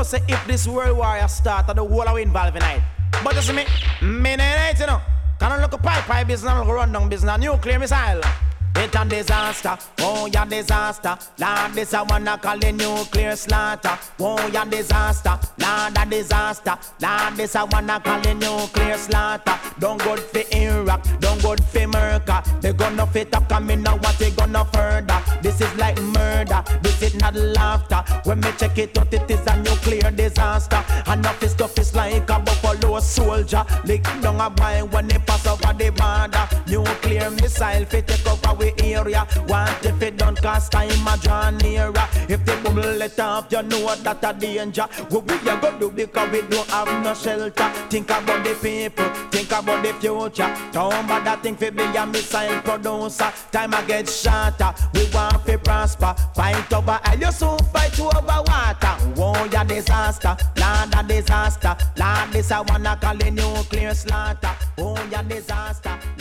say if this world war start, the whole are involved in it. But you see me, you know. Can I look a pipe business, run down business, nuclear missile. It's a disaster, oh yeah disaster. Lord, this I wanna call it nuclear slaughter. Oh yeah disaster, Lord a disaster. Lord, this I wanna call it nuclear slaughter. Don't go for Iraq, don't go for America. They gonna fit up coming now, what they gonna further. This is like murder, this is not laughter. When me check it out, it is a nuclear disaster. Enough is stuff is like a buffalo soldier. Lick down a boy when they pass over the border. Nuclear missile fit take over we area. Want if it don't cost time a draw nearer. If they bubble it off, you know that a danger. What we are gonna do because we don't have no shelter. Think about the people, think about the future. Don't bother think for be a missile producer. Time I get shorter, we want to prosper. Fight over oil, you soon fight over water. Oh yeah disaster, Lord a disaster. Lord this I wanna call it nuclear slaughter. Oh yeah disaster.